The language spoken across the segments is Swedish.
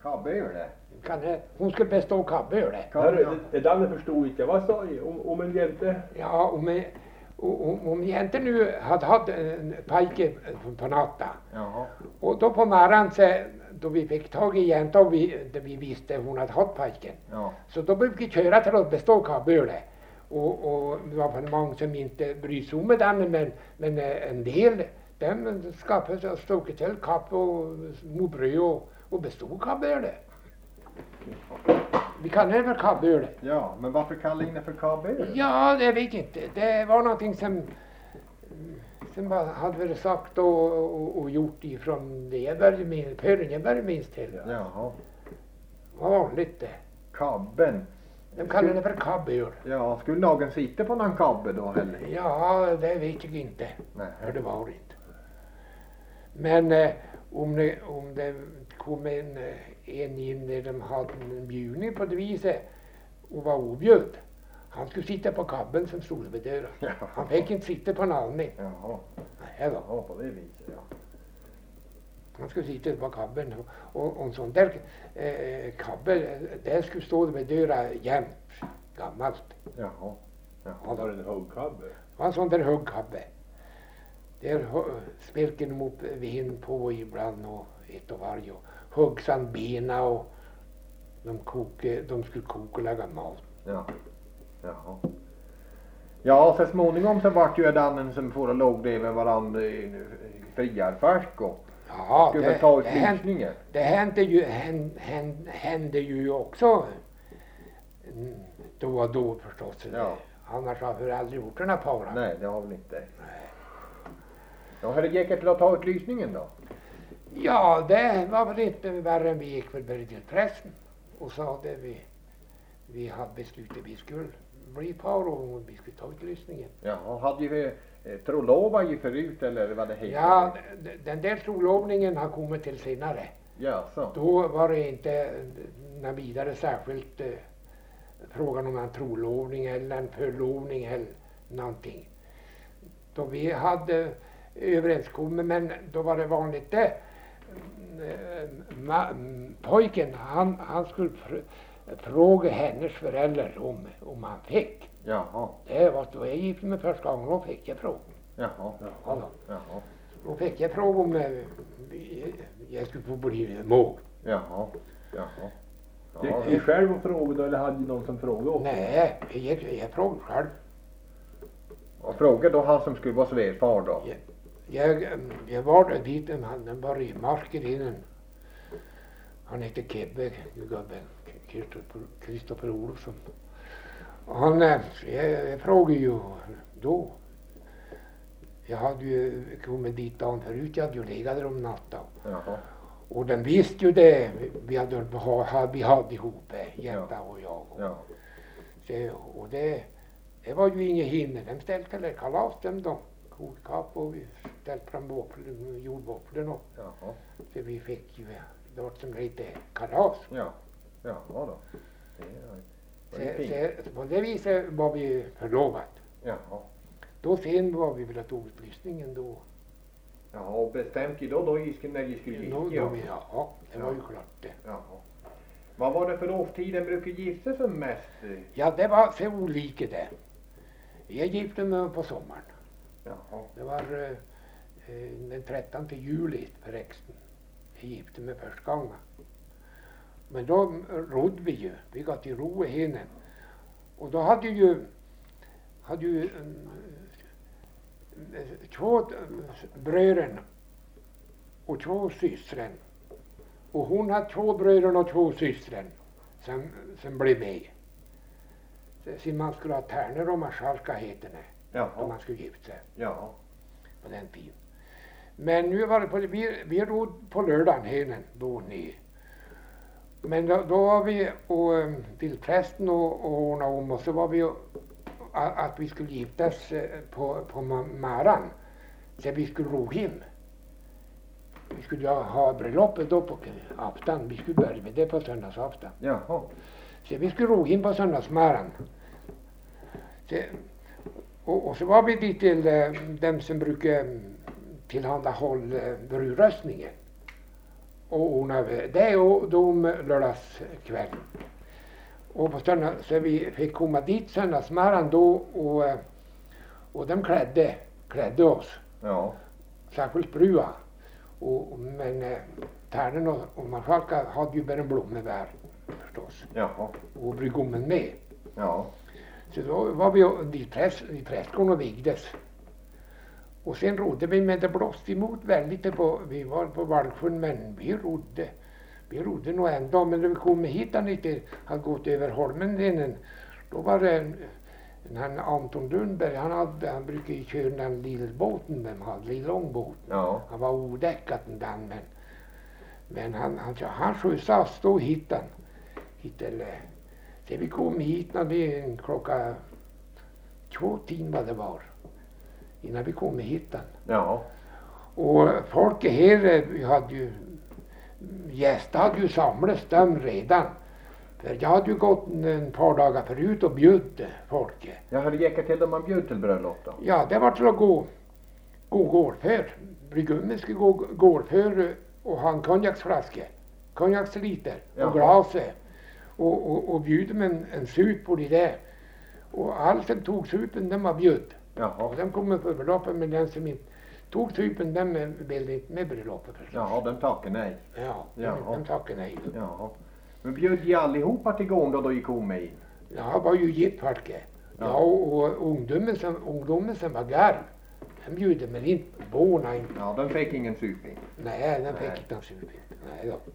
Kabböle. Hon skulle bestå kabböle. Hörru, det Danne förstod inte. Vad sa jag om en jänte? Ja, om jänte nu hade haft en pojke på natten. Jaha. Och då på morgonen då vi fick tag i jänta och vi visste hon hade haft pojken. Ja. Så då brukade vi köra till att bestå kabböle. Och det var för många som inte bryr sig om den, men en del de skaffade sig och stod till kapp och morbröd och bestod kabböle. Vi kallar det för kabböle. Ja, men varför kallar ni det för kabböle? Ja, det vet jag inte. Det var någonting som hade varit sagt och gjort ifrån det jag började minst till. Jaha. Vad vanligt det. Kabben. De kallar det för kabböle. Ja, skulle någon sitta på någon kabbe då heller? Ja, det vet jag inte. Nej. För det var det inte. Men om det kom en in där de hade en bjudning på det viset och var objud. Han skulle sitta på kabben som stod vid dörren. Ja. Han fick inte sitta på en annan. Jaha. Nej då. Ja, på det viset, ja. Han skulle sitta på kabben och en sån där kabbe, det skulle stå vid dörren jämt. Gammalt. Jaha. Jaha. Var det en huggkabbe? En sån där huggkabbe. Där spelkade de upp vin på ibland och ett och varje. Och huggsan bena och de skulle koka och laga mat. Ja. Jaha. Ja, så småningom så vart ju dannen som får och låg det med varandra i friarfärsk och Ja, skulle ta ut lysningen. det hände ju också då och då förstås. Ja. Annars har vi aldrig gjort den här paran. Nej, det har väl inte. Ja, hur gick det till att ta ut lysningen då? Ja, det var väl inte värre än vi gick väl bara till prästen och sa det vi hade beslutat vi skulle bli par och vi skulle ta ut lysningen. Ja, hade ju trolova ju förut eller vad det heter? Ja, den där trolovningen har kommit till senare. Ja, så. Då var det inte några vidare särskilt frågan om en trolovning eller en förlovning eller någonting. Då vi hade överenskommit, men då var det vanligt det. Pojken han skulle fråga hennes föräldrar om han fick. Jaha. Det var då jag gifte mig första gången, då fick jag fråga. Jaha. Ja, Jaha. då fick jag fråga om jag skulle få bli mål. Jaha. Jaha. Gick ni själv och frågade eller hade ni någon som frågade också? Nej, jag frågade själv. Och frågade då han som skulle vara svärfar då? Jag var där dit, han var i marken innan. Han hette Kebbe, gubben, Kristoffer Olsson. Och jag frågade ju då. Jag hade ju kommit dit dagen förut, jag hade ju legat där om natten. Jaha. Och den visste ju det, vi hade ihop, Jänta och jag. Ja. Så, och det var ju inget hinder, de ställde till kalas dem då. Kokkapp och vi ställde fram jordvåfflorna och Jaha. så vi fick ju något som lite kalas. Ja. Ja, då. Det var fint. Så på det viset var vi förlovat. Jaha. Då sen var vi väl att upplysningen då. Ja, och bestämt ju då när ni skulle gifta er. Ja, det var ju klart det. Jaha. Vad var det för årstiden brukar gifta sig mest? Ja, det var så olika det. Jag gifte mig på sommaren. Jaha. Det var den 13 juli förresten. Jag gifte mig första gången. Men då rodde vi ju. Vi gav till ro i henen. Och då hade ju två bröder och två systrar. Och hon hade två bröder och två systrar som blev med. Så man skulle ha tärnor och marskalka heter det. Jaha. Om man skulle gifta sig Ja. på den tiden. Men nu var det vi rodde på lördagen henen då ner. Men då var vi och till prästen och ordnade om och så var vi att vi skulle giftas på Maran. Så vi skulle ro hem. Vi skulle ha bröllopet då på afton. Vi skulle börja med det på söndagsafton. Jaha. Så vi skulle ro hem på söndagsmaran. Och så var vi dit till dem som brukar tillhandahålla brudröstningen. och ordnade det och de lördagskvällen. Och på söndag, så vi fick komma dit söndagsmorgon då och de klädde oss. Ja. Särskilt brua. Men tärnen och marskalka hade ju bara en blommebär förstås. Jaha. Och brygommen med. Ja. Så då var vi i prästgården och vigdes. Och sen rodde vi, men det blåste emot väldigt. Vi var på Valsjön, men vi rodde nog ändå. Men när vi kom hit och inte hade gått över holmen, då var det han Anton Lundberg, han brukade köra den lillbåten, den hade lillångbåten. Ja. Han var odäckad den, men han skjutsade oss då hit. Så vi kom hit när det klockan 2:00 vad det var. Innan vi kom hit. Ja. Och folk här, vi hade ju gäster hade ju samlats dem redan. För jag hade ju gått en par dagar förut och bjöd folk. Ja, hur gick det till då man bjöd till bröllop då? Ja, det var till att gå gårdför. Brygummen skulle gå gårdför och ha en konjaksliter Ja. och glas. Och bjuda med en sup på det där. Och allt som tog supen, den var bjöd. Jaha. Och den kommer på bröllopet, men den som inte tog supen, den ville inte med bröllopet förstås. Jaha, den tackade nej. Ja, Jaha. den tackade nej. Jaha. Men bjöd de allihopa till gården då gick hon med in? Ja, det var ju gift folk. Ja, och ungdomen som var garv, den bjuder men inte båna inte. Ja, den fick ingen suping. Nej, den fick Nej. inte en suping. Nej då.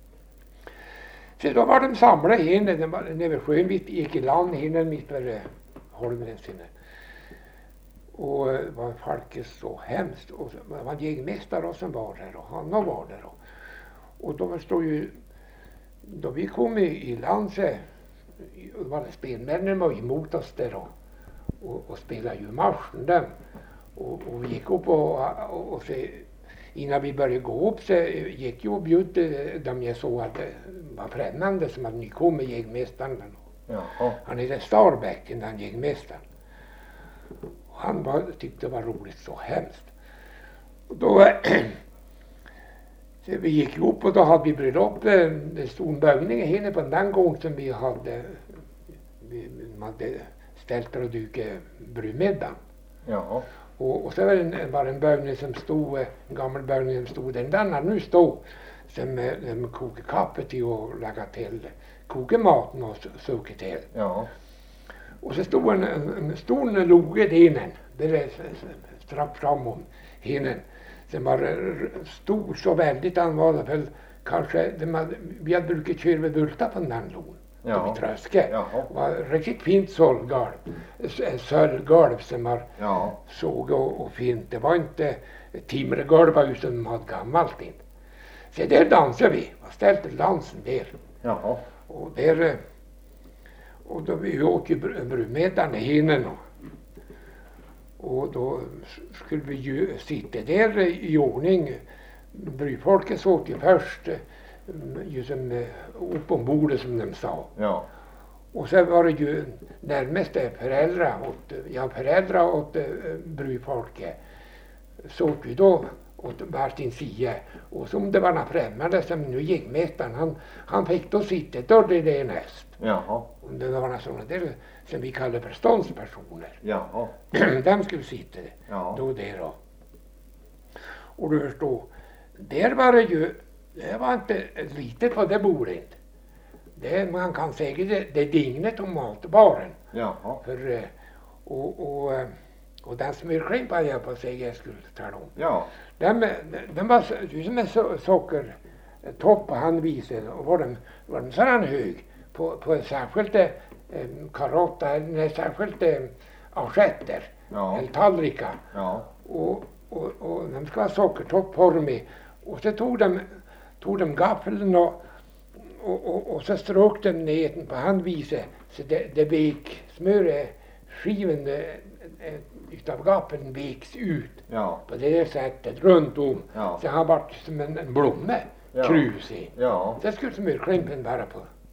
Så då var de samlade henne, när vi Skönvitt gick i land henne mitt över holmen sinne. Och var folket så hemskt. Och det var en jägmästare som var där och han var där. Och då stod ju, då vi kom i land så var det spelmännen var emot oss där och spelade ju marschen där. Och vi gick upp och så, innan vi började gå upp så gick jag och bjöd dem jag såg att det var främmande som hade nykommit jägmästaren. Jaha. Han heter Starbäcken, den jägmästaren. Och han tyckte det var roligt så hemskt. Och då så vi gick upp och då hade vi bröllop. Det stod en bögning henne på den gången som vi hade ställt och dukat brudmiddagen. Jaha. Och så var det en bögning som stod, en gammal bögning som stod där. Den har nu stod som de kokade kaffe till och lagade till, kokade maten och sukade till. Ja. Och så stod en stor loge denen, där är strapp fram om henen. Sen var stor så väldigt han var det väl kanske, vi hade brukat köra med bultar på den logen. Ja. På tröske. Jaha. Det var riktigt fint sålgolv. Sölgolv som var Ja. såg och fint. Det var inte timmergolv utan de hade gammalt in. Så där dansade vi. Och ställde dansen där. Jaha. Och då vi åt ju brudmiddagen i henen. Och då skulle vi ju sitta där i ordning. Brudfolket åt ju först. Ju som upp om bordet som de sa. Ja. Och så var det ju närmaste föräldrar åt brudfolket. Så åt vi då åt varsin sida. Och som det var några främmande som nu jägmästaren, han fick då sitta då det är näst. Jaha. Och det var några sådana där som vi kallar för ståndspersoner. Jaha. De skulle sitta Ja. då där då. Och du förstår, där var det ju, det var inte litet på det bordet. Det man kan säga det dignet om matbaren. Jaha. För, och den smörklimpar jag på sig jag skulle tala om. Ja. Den var som en sockertopp på handvisen och var den sådan hög på särskilt karotta eller särskilt assietter Ja. eller tallrikar. Ja. Och de ska ha sockertopp på dem i. Och så tog de gaffeln och så strök de ner den på handviset så det vek smörskiven utav gaffeln veks ut Ja. på det sättet runt om. Ja. Så han var som en blomme Ja. krusig. Ja. Så skulle smörklimpen vara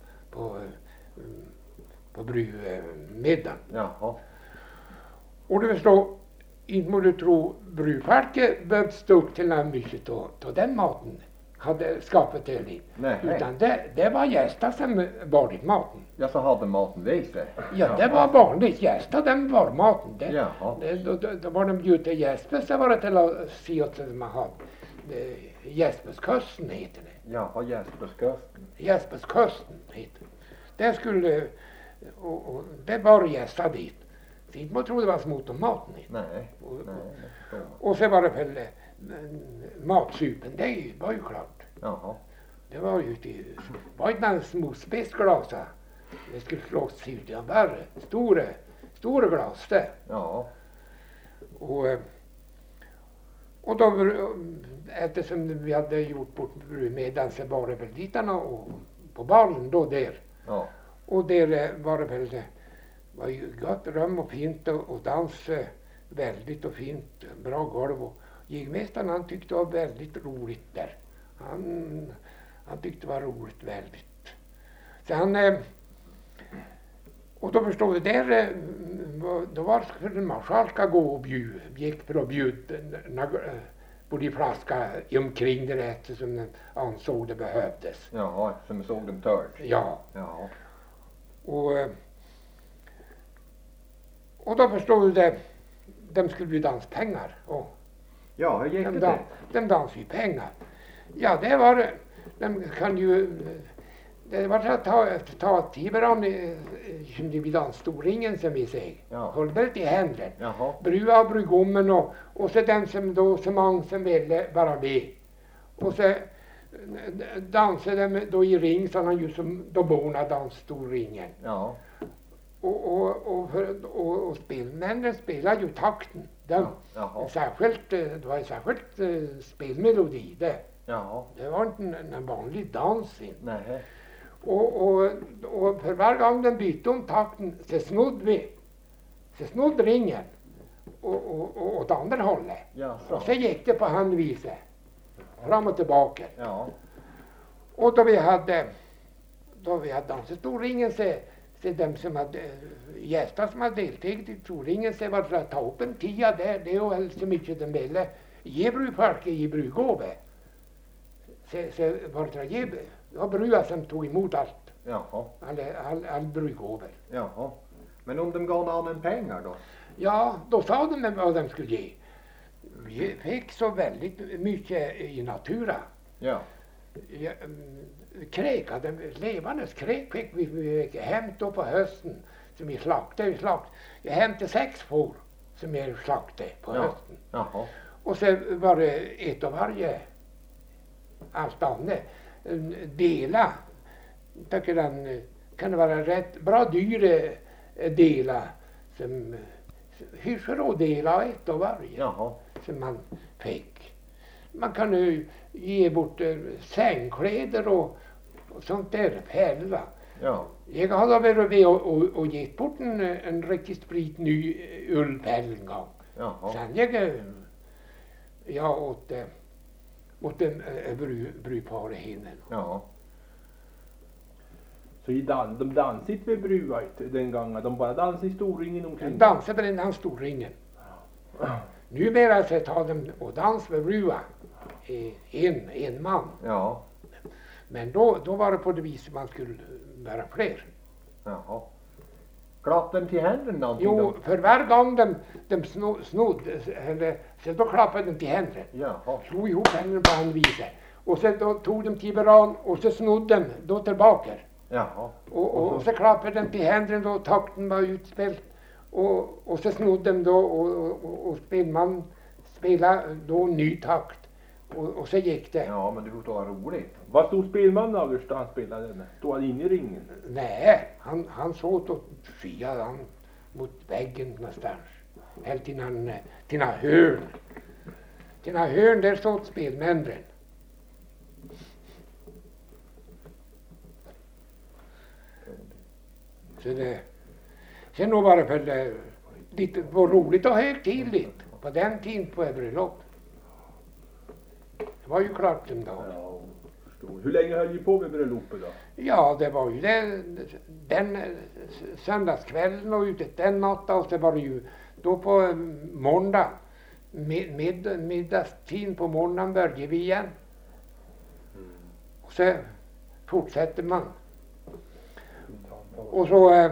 på brudmiddagen. Jaha. Och du förstår, inte må du tro brudfolket behövde stå upp till något mycket och den maten hade skapat till. Nej. Utan det var gäster som bar dit maten. Ja, så hade maten vid sig. Ja, det var vanligt. Gäster, de bar maten. Jaha. Då var de bjudit till Jespers, det var det till att se åt som man hade. Jesperskusten heter det. Jaha, Jesperskusten. Jesperskusten heter det. Det skulle, och det bar gäster dit. Så inte man trodde det var smot om maten. Nej, nej, det förstår man. Och så var det väl matsupen, det var ju klart. Jaha. Det var ju det var inte några små spetsglas. Det skulle slås ut i en värre. Stora glas det. Ja. Och då, eftersom vi hade gjort bort middagen så var det väl ditarna och på balen då där. Ja. Och där var det väl, det var ju gott rum och fint och dans väldigt och fint, bra golv. Och jägmästaren han tyckte det var väldigt roligt där. Han tyckte det var roligt väldigt. Så han, och då förstod du där, då var det för en marschall ska gå och gick för att bjuda på de flaska omkring det eftersom den ansåg det behövdes. Jaha, som såg dem törd. Ja. Ja. Och då förstod du det, de skulle bli danspengar. Och Ja, hur gick det? de dansade ju pengar. Ja, det var, de kan ju, det var att ta tiberan som de vill dansstoringen som vi säger. Ja. Håll väl till händerna. Jaha. Brua och brugommen och så den som då, så många som ville vara med. Och så dansade de då i ring så han ju som då borna dansstorringen. Ja. Och spelmännen spelar ju takten. De, Jaha. särskilt, det var en särskilt spelmelodi det. Jaha. Det var inte en vanlig dans. Nej. Och för varje gång den bytte om takten så snodde vi. Så snodde ringen åt andra hållet. Ja, Och så gick det på handviset. Fram och tillbaka. Ja. Och då vi hade dansat storringen så de som hade gäster som hade deltagit i storringen så var det att ta upp en tia där. Det var så mycket de ville. Ge brudfolket i brudgåva. Så var det att ge. Det var brudar som tog emot allt. Jaha. All brudgåvor. Jaha. Men om de gav annan pengar då? Ja, då sa de vad de skulle ge. Vi fick så väldigt mycket i natura. Ja. Kräk, levandes kräk fick vi hem då på hösten som vi slaktade. Jag hämtade 6 får som jag slaktade på hösten. Jaha. Och så var det ett av varje allt annat. Dela. Tycker den kan det vara rätt bra dyra dela som hyfsar och dela ett av varje. Jaha. Som man fick. Man kan ju ge bort sängkläder och sånt där pärla. Ja. Jag hade varit med och gett bort en riktigt sprit ny ullpärl en gång. Jaha. Sen jag åt brudparet hinnen. Ja. Så de dansade inte vid bruvajt den gången. De bara dansade i storringen omkring. De dansade med den storringen. Numera så tar de och dans med brua. En man. Ja. Men då var det på det viset man skulle vara fler. Jaha. Klappade de till händerna någonting Jo, då? för varje gång de snodde, eller så då klappade de till händerna. Jaha. Slog ihop händerna på handviset. Och sen då tog de tiberan och så snodde de då tillbaka. Jaha. Och så klappade de till händerna då takten var utspelt. Och så snodde de då och spelman spelade då ny takt. Och så gick det. Ja, men det var roligt. Vad stod spelmannen av då han spelade den? Stod han inne i ringen? Nej, han såg åt sidan mot väggen någonstans. Helt till några hörn. Till några hörn där stod spelmännen. Så det, sen var det väl lite roligt och högtidligt på den tiden på bröllop. Det var ju klart en dag. Ja, förstår. Hur länge höll ni på med bröllopet då? Ja, det var ju den söndagskvällen och ute den natten och så var det ju då på måndag. Middagstid på morgonen började vi igen. Och så fortsätter man. Och så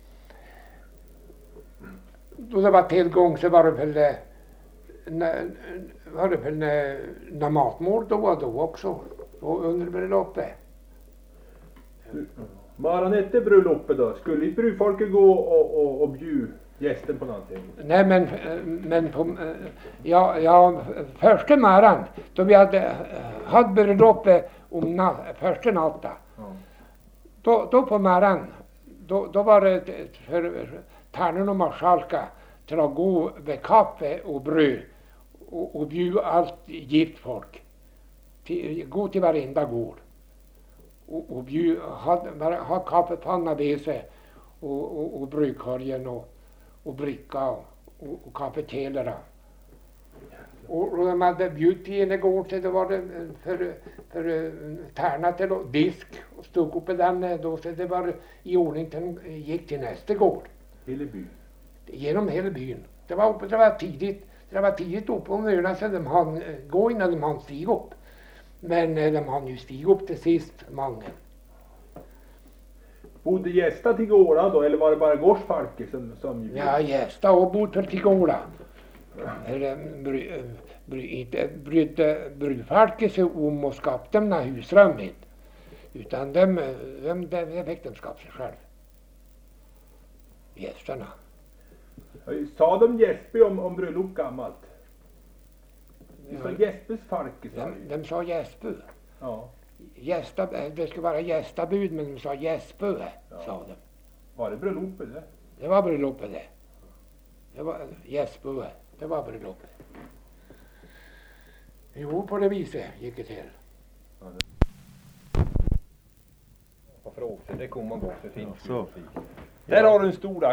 då det var tillgång så var det väl när matmål då och då också. Och under bröllopet. Maran efter bröllopet då, skulle inte brudfolket gå och bjuda gästen på någonting? Nej men på, första morgon då vi hade bröllopet om första natten. Då på morgonen då var det för tärnen och marskalka till att gå med kaffe och bröd och bjuda allt gift folk. Gå till varenda gård. Och ha kaffepanna med sig och brödkorgen och bricka och kaffetelera. Och de hade bjudit till en gård så det var det för tärna till disk och stod upp i den då så det var i ordning till gick till nästa gård. Hela byn? Genom hela byn. Det var tidigt upp på morgonen så de hann gå innan de hann stiga upp. Men de hann ju stiga upp till sist, många. Bodde gästa till gårda då eller var det bara gårdsfolket som Ja, gästa och bodde till gårda. Brydde brudfolket sig om att skapa dem några husrum inte. Utan de fick de skapa sig själv. Gästerna. Sa de gäspe om bröllop gammalt? Det sa gäspes folket. De sa gäspe. Ja. Det skulle vara gästabud men de sa gäspö, sa de. Var det bröllopet det? Det var bröllopet det. Det var gäspö. Det var bröllopet. Jo, på det viset gick det till. Och frågor, det kommer man gå för fint. Så. Där har du en stor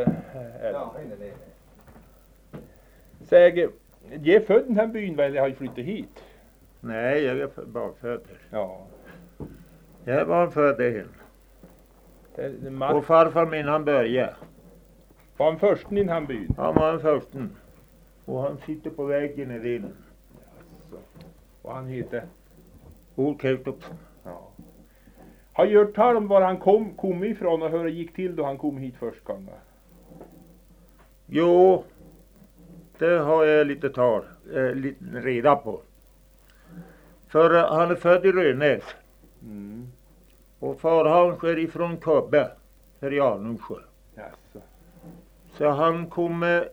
Säger, ge född den här byn eller har ju flyttat hit? Nej, jag är bara född. Ja. Jag var född här. Och Och farfar min han började. var han först in han byn? Han var den försten. Och han sitter på väggen i delen. Och han heter? Olkältopsen. Ja. Har du hört tal om var han kom ifrån och hur det gick till då han kom hit först gången? Jo, det har jag lite reda på. För han är född i Rönäs. Mm. Och far hans är ifrån Köbbe, för Janungsjö. Jaså. Så han kom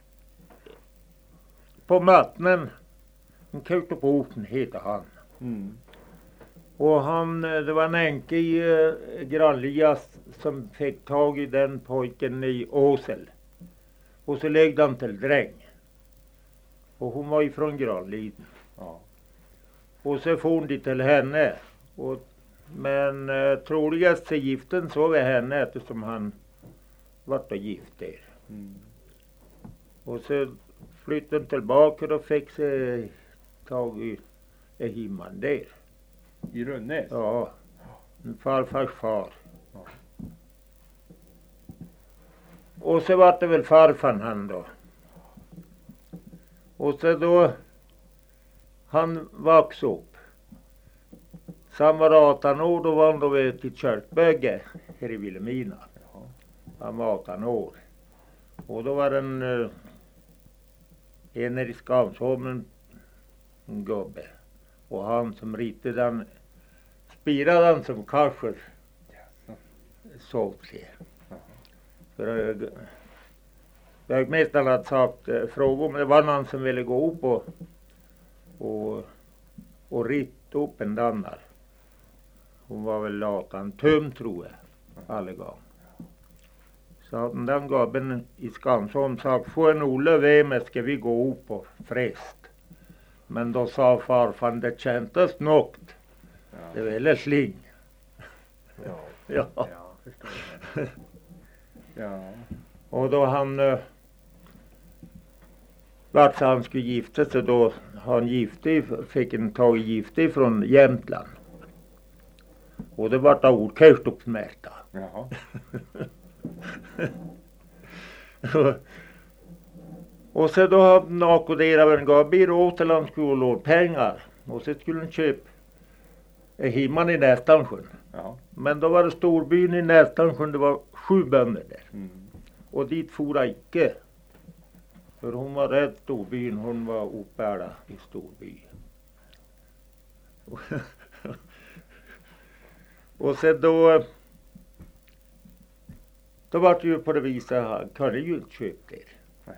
på Mattnen. En Kältoporten heter han. Mm. Och det var en enke i Grannlias som fick tag i den pojken i Åsel. Och så lägde han till dräng. Och hon var ifrån Granliden. Ja. Och så for hon dit till henne. Men troligast så giften så var henne eftersom han vart gift där. Mm. Och så flyttade han tillbaka och fick sig tag i himman där. I Rönnäs? Ja, en farfars far. Ja. Och så var det väl farfan han då. Och så då han växte upp. Så var 18 år då var han då vid till kyrkbygge här i Vilhelmina. Ja. Han var 18 år. Och då var en här i Skansholmen en gubbe. Och han som ritade den spirade han som kanske sov sig. För vägmästaren hade sagt fråga om det var någon som ville gå upp och rita upp en dannar. Hon var väl 18 tum tror jag alla gånger. Så den gubben i Skansholm sa få en Olle med ska vi gå upp och frest. Men då sa farfan det kändes något. Ja. Det var väl sling. Ja. Ja. Ja, förstår jag. Ja. Och då han vart så han skulle gifta sig då han fick en tag gifte från Jämtland. Och det vart ordkältopsmärta. Jaha. Och så då hade han akkoderat en gubbe i Råteland skulle låna pengar. Och så skulle han köpa himman i Nästansjön. Ja. Men då var det storbyn i Nästansjön, det var 7 bönder där. Mm. Och dit for jag icke. För hon var rädd storbyn, hon var uppbärda i storby. Och sen då var det ju på det viset, han kunde ju inte köpa det. Nej.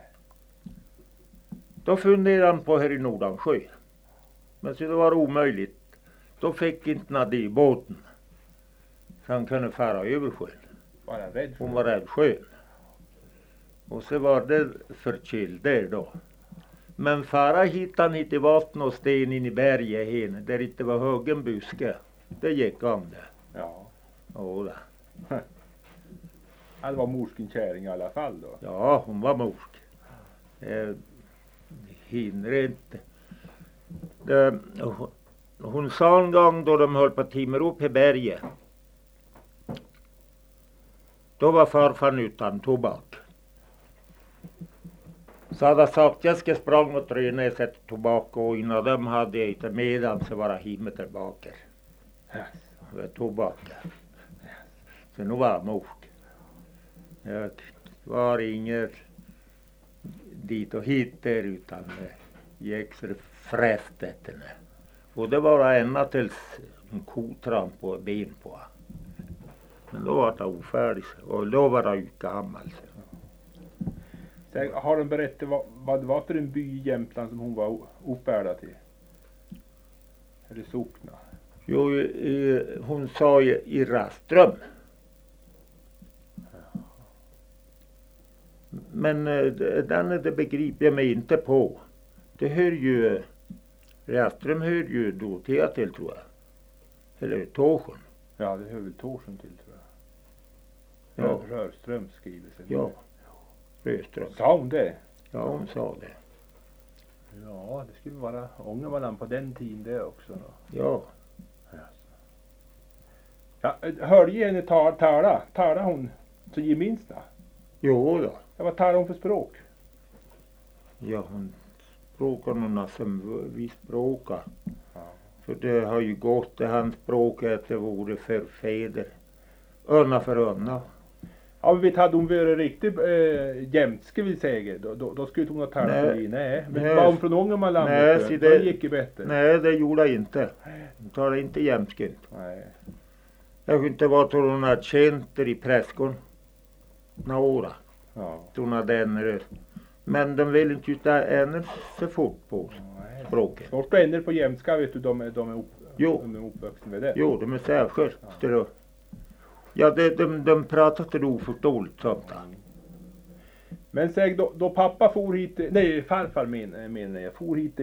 Då funderade han på här i Nordansjö. Men så det var omöjligt. Då fick inte Nadie båten. Så han kunde fara över sjön. Var han rädd för Hon det? var rädd sjön. Och så var det förkyld där då. Men fara hit han hit i vatten och sten in i berget henne. Där inte var högen buske. Det gick om det. Ja. Åh, Han var morsken käring i alla fall då. ja, hon var morsk. Hinner inte. Hon sa en gång då de höll på timmer upp i berget. Då var farfar utan tobak. Så hade jag sagt jag ska sprang och träna och sätta tobak och innan dem hade jag inte medan så var jag himma tillbaka. Det var tobak. Så nu var jag morsk. Jag var inget dit och hit där utan gick så det fräst efter det. Och det var ända tills en kotramp på ben på. Men då var det ofärdig och då var jag ju gammal. Så har de berättat vad det var för en by i Jämtland som hon var uppbärdad till? Eller sockna? Jo, hon sa i Raström. Men det begriper jag mig inte på. Det hör ju, Raström hör ju då till tror jag. Eller Torsjön. Ja, det hör väl Torsjön till tror jag. Ja. Rörström skriver sig. Ja, Röström. Sa hon det? Ja, hon sa det. Ja, det skulle vara Ångermanland på den tiden det också då. Ja. Ja, hörde ju henne tala hon så geminsta? Jo då. Ja, vad talar hon för språk? Ja, hon språkar någon som vi språkar. Ja. För det har ju gått det hans språk att det vore för fäder. Önna för önna. Ja, men vet hade hon varit riktigt jämtske vill säga då skulle hon ha talat Nej. för det. Nej, men Nej. var hon från Ångermanland? Nej, vet så du? det- Då gick det bättre. Nej, det gjorde jag inte. Hon talade inte jämskt. Nej. Jag kunde inte vara till hon hade känt det i präskon. Några. Ja. Hon hade ännu. Men de vill inte uta ännu så fort på Nej. språket. Svårt att ändra på jämska vet du, de är Jo. uppvuxna med det. Jo, de är särskilt. Ja, de pratar inte oförståeligt sånt där. Men säg då pappa for hit, nej farfar menar jag, for hit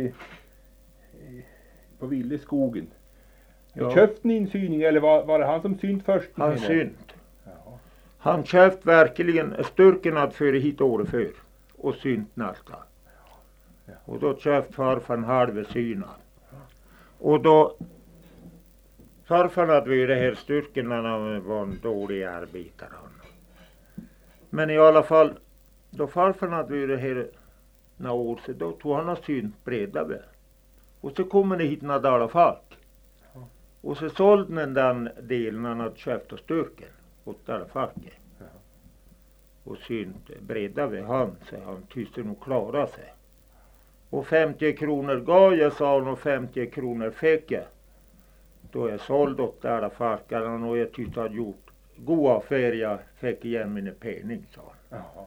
på Ville skogen. Ja. Köpte ni insyning eller var det han som synt först? Han menar jag? synt. Ja. Han köpt verkligen styrken att föra hit året för och synt nästa. Ja. Och då köpt farfar en halv syna. Och då farfar hade ju det här styrken när han var en dålig arbetare. Men i alla fall då farfar hade ju det här några år så då tog han och synt Bredabe. Och så kommer det hit några dagar folk. Ja. Och så sålde den den delen han hade köpt av styrken åt alla folket. Ja. Och synt Bredabe han så han tyckte nog klara sig. Och 50 kronor gav jag sa han och 50 kronor fick jag. Då jag sålde åt alla folkarna och jag tyckte jag hade gjort god affär jag fick igen mina penning sa han. Ja.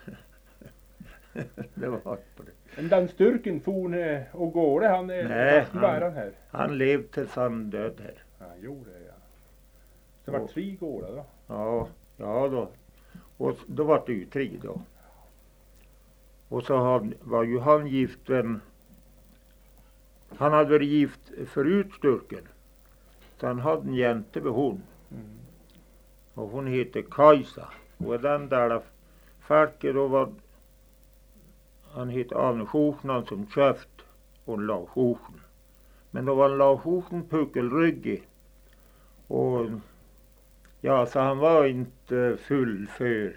Det var på det. Men den styrken for och går det han Nej, vad var han här? Han levde tills han död här. Ja, han gjorde det ja. Så var det 3 gårdar då? Ja då. Och då var det ju 3 då. Och så var ju han gift han hade varit gift förut styrken. Så han hade en jänte med hon. Mm. Och hon heter Kajsa. Och den där folket då var han hette Arne Schofnan som köpt och la Schofn. Men då var han la Schofn puckelryggig. Och ja, så han var inte full för.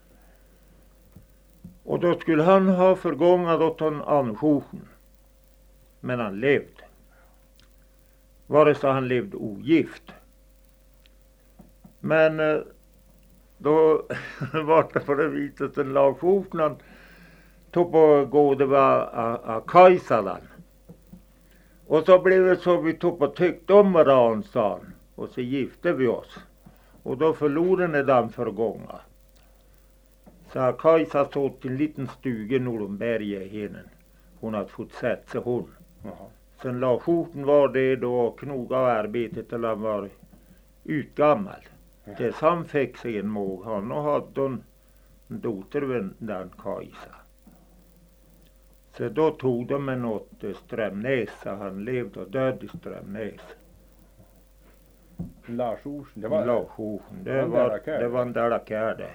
Och då skulle han ha förgångat åt en Arne Schofn. Men han levde. vare sig han levde ogift. Men då var det på det viset en lagskjortnan tog på gårde var Kajsalan. Och så blev det så vi tog på tyckt om varandra, sa han. Och så gifte vi oss. Och då förlorade den förgånga. Så Kajsa såg till en liten stuga norr om berget. Hon hade fått sätta sig hon. Jaha. Sen lagskjorten var det då knoga av arbetet till han var utgammal. Tills han fick sig en måg. Han hade hon en dotter vid den Kajsa. Så då tog de en åt Strömnäs. Han levde och död i Strömnäs. Lars Olsen. Det var en dälakär det.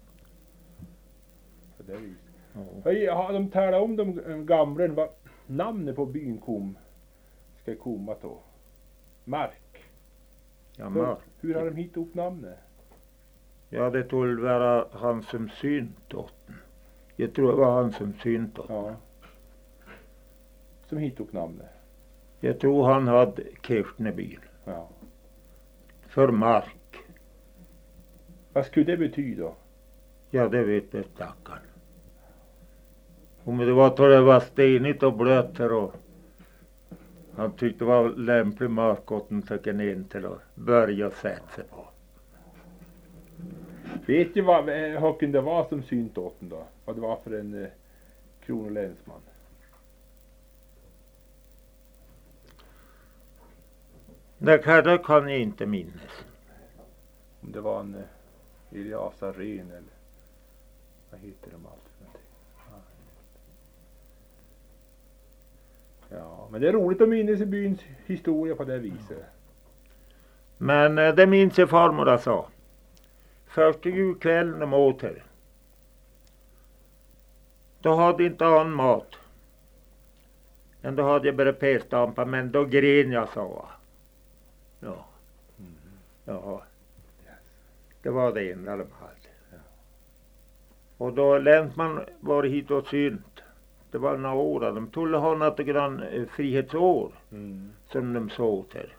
På det viset. Ja. Har de talat om de gamla vad namnet på byn ska komma då? Mark. Ja, Mark. Hur har de hittat upp namnet? Ja, det tog vara han som synt åt den. Jag tror det var han som synt åt den. Ja. Som hittade upp namnet. Jag tror han hade Kirstnebyn. Ja. För mark. Vad skulle det betyda? Ja, det vet jag stackarn. Om det var då det var stenigt och blött här och han tyckte det var lämplig mark åt den fick en in till att börja sätta sig på. Vet du vad Håkan det var som synt åt den då? Vad det var för en kronolänsman? Det kan jag inte minnas. Om det var en Elias Ren eller vad heter de allt för någonting? Ja, men det är roligt att minnas i byns historia på det viset. Men det minns jag farmor sa. Första julkvällen de åt här. Då hade inte han mat. Men då hade jag bara pestampa, men då gren jag, sa. Ja. Ja. Det var det enda de hade. Ja. Och då länsman var hit och synt. Det var några år. De tog ha något grann frihetsår. Som de såg till.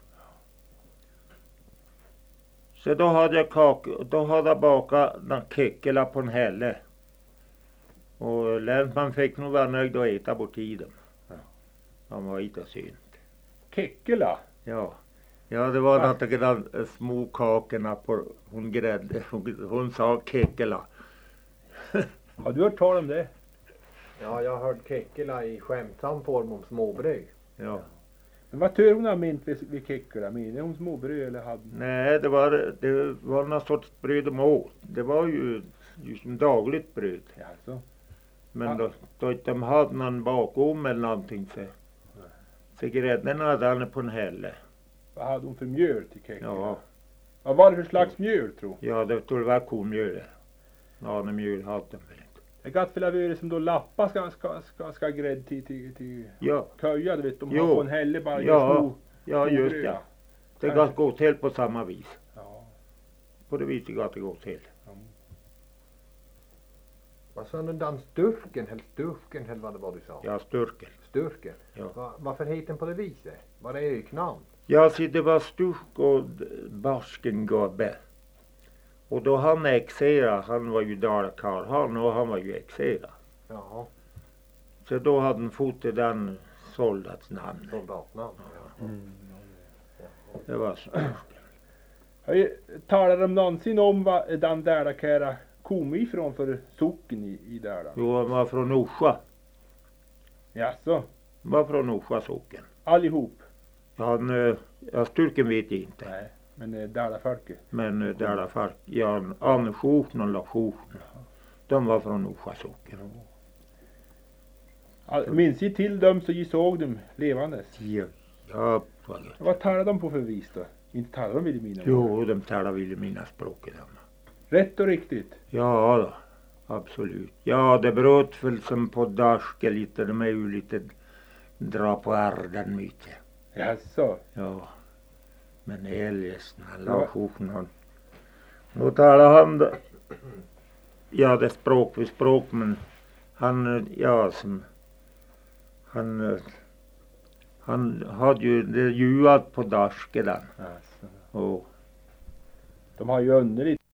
Så då hade jag bakat den kekkela på en hälle. Och länsman fick nog vara nöjd att äta bort tiden. Ja. Han var hit och synt. Kekkela? Ja. Ja, det var något grann små kakorna på hon grädde. Hon sa kekkela. Har du hört tal om det? Ja, jag har hört kekkela i skämtsam form om småbröd. Ja. Men vad tror hon har mint vid kekkela? Menar hon småbröd eller hade? Nej, det var någon sorts bröd de åt. Det var ju som dagligt bröd. Ja, alltså. Men då de hade någon bakom eller någonting så grädden hade han på en hälle. Vad hade hon för mjöl till kekkela? Ja. Vad var det för slags mjöl, tror? Ja, det tog vara komjöl. Ja, det mjöl hade de väl inte. Det gatt väl över som då lappar ska grädda till Ja. köja, du vet. De Jo. har på en hälle bara Ja, ja små just bröd. det. Det gatt gå till på samma vis. Ja. På det viset gatt det gå till. Vad sa du, den sturken eller vad det var du sa? Ja, sturken. Sturken. Ja. Varför heter den på det viset? Var det öknamn? Ja, så det var sturk och barskengubbe. Och då han exera, han var ju dalakar han och han var ju exera. Jaha. Så då hade han fått den soldatsnamn. Soldatnamn, ja. Det var sturken. Talar de någonsin om vad den Dalakära kom ifrån för socken i Dalarna? Jo, han var från Orsa. Jaså? Han var från Orsa socken. Allihop? Ja, sturken vet jag inte. Nej, men Dalafolket? Men Dalafolk, ja, Anne-Skjorten och Lars-Skjorten. De var från Orsa socken. Minns ni till dem så ni såg dem levandes? Ja. Vad talar de på för vis då? Inte talar de Vilhelmina? Jo, de talar Vilhelmina språket. Rätt och riktigt? Ja då, absolut. Ja, det bröt väl som på daske lite. De är ju lite dra på ärden mycket. Jaså? Ja. Men eljest, han la skjorten han. Då talar han då. Ja, det är språk för språk, men han, ja, som han Han hade ju det ljuat på dasken. Alltså. Och De har ju underligt